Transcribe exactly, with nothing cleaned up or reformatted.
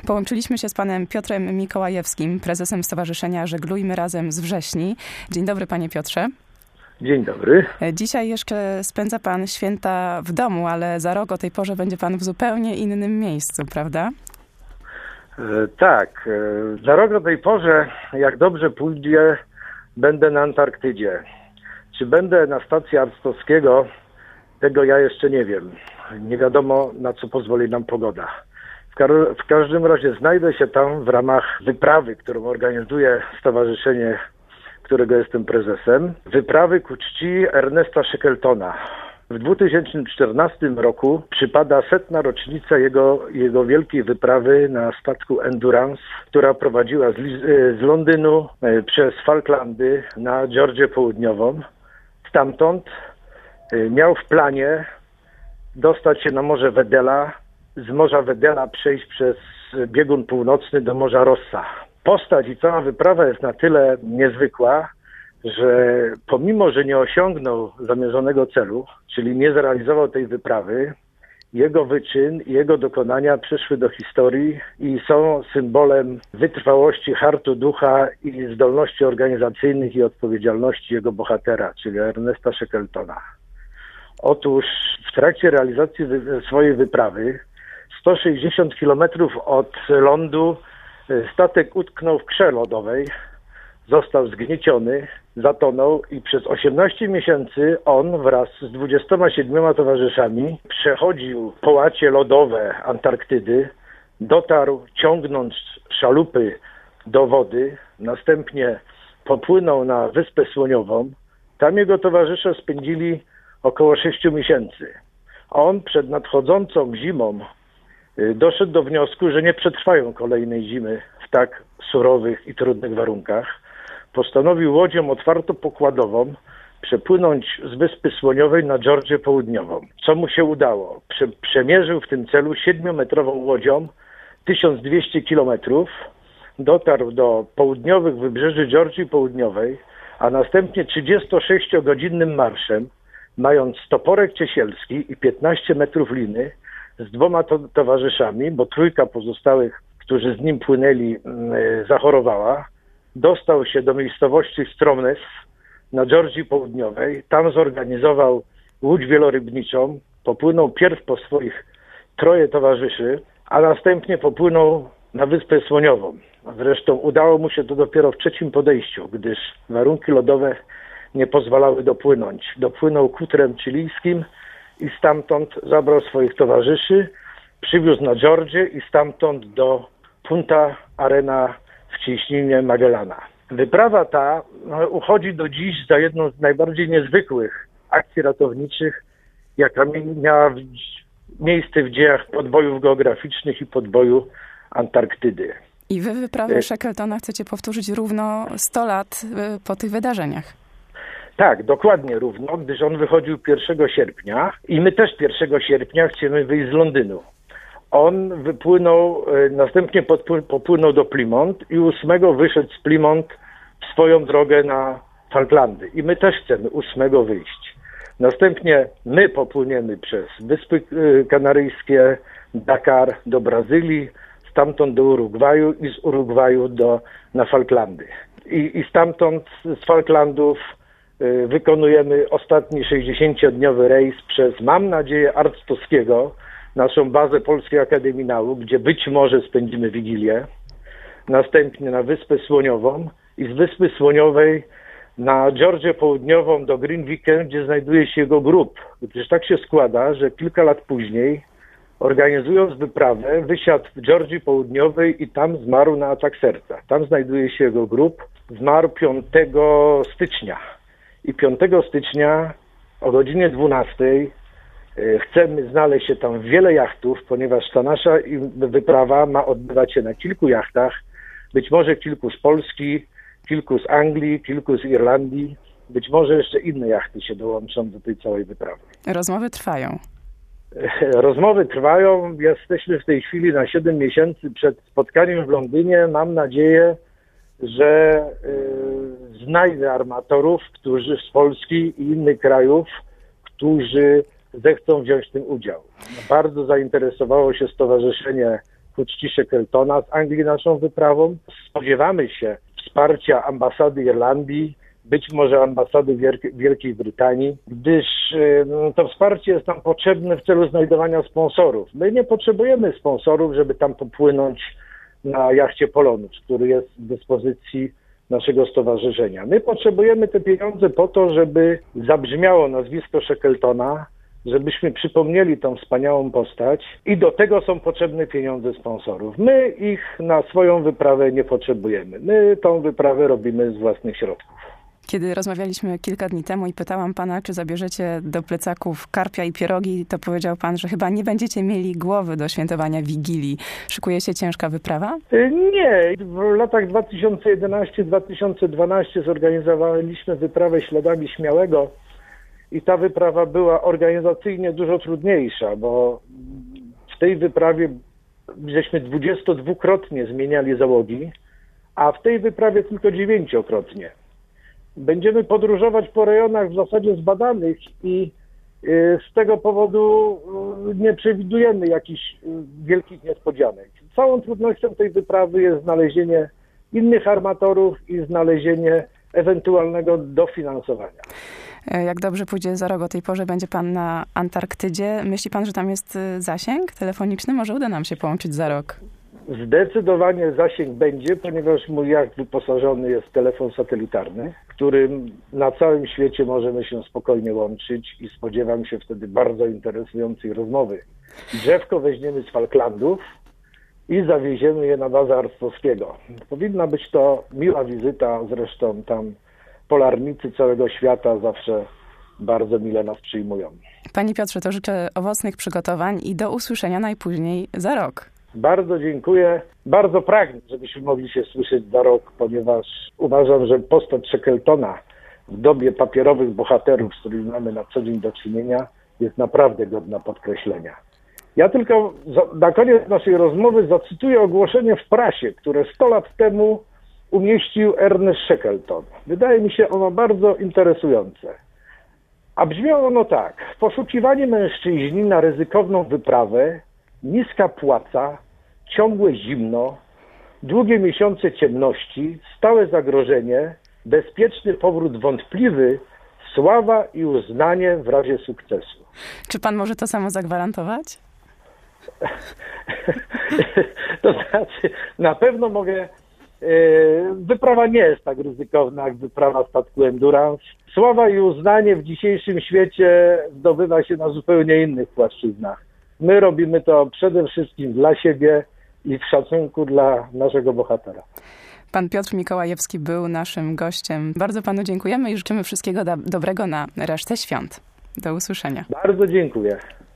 Połączyliśmy się z panem Piotrem Mikołajewskim, prezesem Stowarzyszenia Żeglujmy Razem z Wrześni. Dzień dobry, panie Piotrze. Dzień dobry. Dzisiaj jeszcze spędza pan święta w domu, ale za rok o tej porze będzie pan w zupełnie innym miejscu, prawda? E, tak. E, za rok o tej porze, jak dobrze pójdzie, będę na Antarktydzie. Czy będę na stacji Arctowskiego, tego ja jeszcze nie wiem. Nie wiadomo, na co pozwoli nam pogoda. W, kar- w każdym razie znajdę się tam w ramach wyprawy, którą organizuje stowarzyszenie, którego jestem prezesem. Wyprawy ku czci Ernesta Shackletona. W dwa tysiące czternastym roku przypada setna rocznica jego, jego wielkiej wyprawy na statku Endurance, która prowadziła z, z Londynu przez Falklandy na Georgię Południową. Stamtąd miał w planie dostać się na Morze Wedela, z Morza Wedela przejść przez biegun północny do Morza Rossa. Postać i cała wyprawa jest na tyle niezwykła, że pomimo, że nie osiągnął zamierzonego celu, czyli nie zrealizował tej wyprawy, jego wyczyn i jego dokonania przeszły do historii i są symbolem wytrwałości, hartu ducha i zdolności organizacyjnych i odpowiedzialności jego bohatera, czyli Ernesta Shackletona. Otóż w trakcie realizacji wy- swojej wyprawy sto sześćdziesiąt kilometrów od lądu statek utknął w krze lodowej, został zgnieciony, zatonął i przez osiemnaście miesięcy on wraz z dwudziestoma siedmioma towarzyszami przechodził połacie lodowe Antarktydy, dotarł ciągnąc szalupy do wody, następnie popłynął na Wyspę Słoniową. Tam jego towarzysze spędzili około sześciu miesięcy. On przed nadchodzącą zimą doszedł do wniosku, że nie przetrwają kolejnej zimy w tak surowych i trudnych warunkach. Postanowił łodzią otwartopokładową przepłynąć z Wyspy Słoniowej na Georgię Południową. Co mu się udało? Prze- przemierzył w tym celu siedmiometrową łodzią tysiąc dwieście kilometrów, dotarł do południowych wybrzeży Georgii Południowej, a następnie trzydziestosześciogodzinnym marszem, mając toporek ciesielski i piętnaście metrów liny, z dwoma to- towarzyszami, bo trójka pozostałych, którzy z nim płynęli, yy, zachorowała, dostał się do miejscowości Stromness na Georgii Południowej. Tam zorganizował łódź wielorybniczą, popłynął pierw po swoich troje towarzyszy, a następnie popłynął na Wyspę Słoniową. Zresztą udało mu się to dopiero w trzecim podejściu, gdyż warunki lodowe nie pozwalały dopłynąć. Dopłynął kutrem chilijskim i stamtąd zabrał swoich towarzyszy, przywiózł na Georgię i stamtąd do Punta Arena w cieśninie Magellana. Wyprawa ta no, uchodzi do dziś za jedną z najbardziej niezwykłych akcji ratowniczych, jaka miała w, miejsce w dziejach podbojów geograficznych i podboju Antarktydy. I wy wyprawę Shackletona chcecie powtórzyć równo sto lat po tych wydarzeniach. Tak, dokładnie równo, gdyż on wychodził pierwszego sierpnia i my też pierwszego sierpnia chcemy wyjść z Londynu. On wypłynął, następnie podpły, popłynął do Plymouth i ósmego wyszedł z Plymouth w swoją drogę na Falklandy. I my też chcemy ósmego wyjść. Następnie my popłyniemy przez Wyspy Kanaryjskie, Dakar do Brazylii, stamtąd do Urugwaju i z Urugwaju do, na Falklandy. I, i stamtąd z Falklandów y, wykonujemy ostatni sześćdziesięciodniowy rejs przez, mam nadzieję, Arctowskiego, naszą bazę Polskiej Akademii Nauk, gdzie być może spędzimy Wigilię. Następnie na Wyspę Słoniową i z Wyspy Słoniowej na Georgię Południową do Greenviken, gdzie znajduje się jego grób. Gdyż tak się składa, że kilka lat później, organizując wyprawę, wysiadł w Georgii Południowej i tam zmarł na atak serca. Tam znajduje się jego grób. Zmarł piątego stycznia. I piątego stycznia o godzinie dwunastej chcemy znaleźć się tam wiele jachtów, ponieważ ta nasza wyprawa ma odbywać się na kilku jachtach, być może kilku z Polski, kilku z Anglii, kilku z Irlandii, być może jeszcze inne jachty się dołączą do tej całej wyprawy. Rozmowy trwają. Rozmowy trwają. Jesteśmy w tej chwili na siedem miesięcy przed spotkaniem w Londynie. Mam nadzieję, że y, znajdę armatorów, którzy z Polski i innych krajów, którzy zechcą wziąć w tym udział. Bardzo zainteresowało się Stowarzyszenie ku czci Shackletona z Anglii naszą wyprawą. Spodziewamy się wsparcia ambasady Irlandii, być może ambasady Wielkiej Brytanii, gdyż to wsparcie jest nam potrzebne w celu znajdowania sponsorów. My nie potrzebujemy sponsorów, żeby tam popłynąć na jachcie Polonus, który jest w dyspozycji naszego stowarzyszenia. My potrzebujemy te pieniądze po to, żeby zabrzmiało nazwisko Shackletona, żebyśmy przypomnieli tą wspaniałą postać i do tego są potrzebne pieniądze sponsorów. My ich na swoją wyprawę nie potrzebujemy. My tą wyprawę robimy z własnych środków. Kiedy rozmawialiśmy kilka dni temu i pytałam pana, czy zabierzecie do plecaków karpia i pierogi, to powiedział pan, że chyba nie będziecie mieli głowy do świętowania Wigilii. Szykuje się ciężka wyprawa? Nie. W latach dwa tysiące jedenastym do dwa tysiące dwunastego zorganizowaliśmy wyprawę Śladami Śmiałego i ta wyprawa była organizacyjnie dużo trudniejsza, bo w tej wyprawie żeśmy dwudziestodwukrotnie zmieniali załogi, a w tej wyprawie tylko dziewięciokrotnie. Będziemy podróżować po rejonach w zasadzie zbadanych i z tego powodu nie przewidujemy jakichś wielkich niespodzianek. Całą trudnością tej wyprawy jest znalezienie innych armatorów i znalezienie ewentualnego dofinansowania. Jak dobrze pójdzie za rok o tej porze, będzie pan na Antarktydzie. Myśli pan, że tam jest zasięg telefoniczny? Może uda nam się połączyć za rok? Zdecydowanie zasięg będzie, ponieważ mój jacht wyposażony jest w telefon satelitarny, którym na całym świecie możemy się spokojnie łączyć i spodziewam się wtedy bardzo interesującej rozmowy. Drzewko weźmiemy z Falklandów i zawieziemy je na bazę Arctowskiego. Powinna być to miła wizyta, zresztą tam polarnicy całego świata zawsze bardzo mile nas przyjmują. Panie Piotrze, to życzę owocnych przygotowań i do usłyszenia najpóźniej za rok. Bardzo dziękuję. Bardzo pragnę, żebyśmy mogli się słyszeć za rok, ponieważ uważam, że postać Shackletona w dobie papierowych bohaterów, z którymi mamy na co dzień do czynienia, jest naprawdę godna podkreślenia. Ja tylko na koniec naszej rozmowy zacytuję ogłoszenie w prasie, które sto lat temu umieścił Ernest Shackleton. Wydaje mi się ono bardzo interesujące. A brzmiało ono tak. Poszukiwanie mężczyźni na ryzykowną wyprawę, niska płaca, ciągłe zimno, długie miesiące ciemności, stałe zagrożenie, bezpieczny powrót wątpliwy, sława i uznanie w razie sukcesu. Czy pan może to samo zagwarantować? To znaczy, na pewno mogę. Wyprawa nie jest tak ryzykowna jak wyprawa statku Endurance. Sława i uznanie w dzisiejszym świecie zdobywa się na zupełnie innych płaszczyznach. My robimy to przede wszystkim dla siebie i w szacunku dla naszego bohatera. Pan Piotr Mikołajewski był naszym gościem. Bardzo panu dziękujemy i życzymy wszystkiego do- dobrego na resztę świąt. Do usłyszenia. Bardzo dziękuję.